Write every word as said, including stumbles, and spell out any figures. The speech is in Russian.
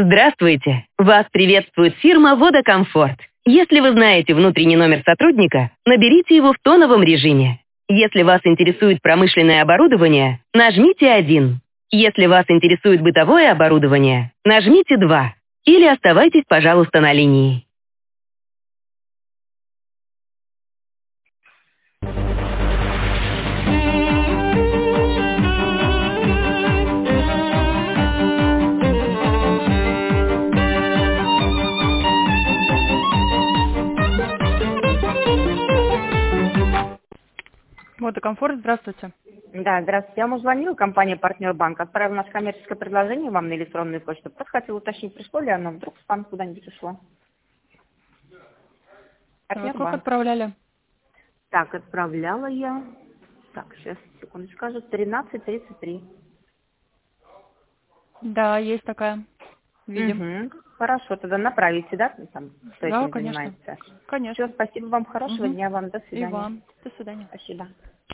Здравствуйте! Вас приветствует фирма «Водокомфорт». Если вы знаете внутренний номер сотрудника, наберите его в тоновом режиме. Если вас интересует промышленное оборудование, нажмите один. Если вас интересует бытовое оборудование, нажмите два. Или оставайтесь, пожалуйста, на линии. Водокомфорт, здравствуйте. Да, здравствуйте. Я вам звонила, компания «Партнер Банк». Отправила наше коммерческое предложение вам на электронную почту. Просто хотела уточнить, пришло ли оно. Вдруг в спам куда-нибудь ушло. «Партнер Сколько Банк». отправляли? Так, отправляла я. Так, сейчас, секундочку, скажу. тринадцать тридцать три. Да, есть такая. Видим. Угу. Хорошо, тогда направите, да, там, кто Да, этим конечно. занимается. Конечно. Все, спасибо вам, хорошего Угу. дня вам, до И свидания. вам. До свидания. Спасибо.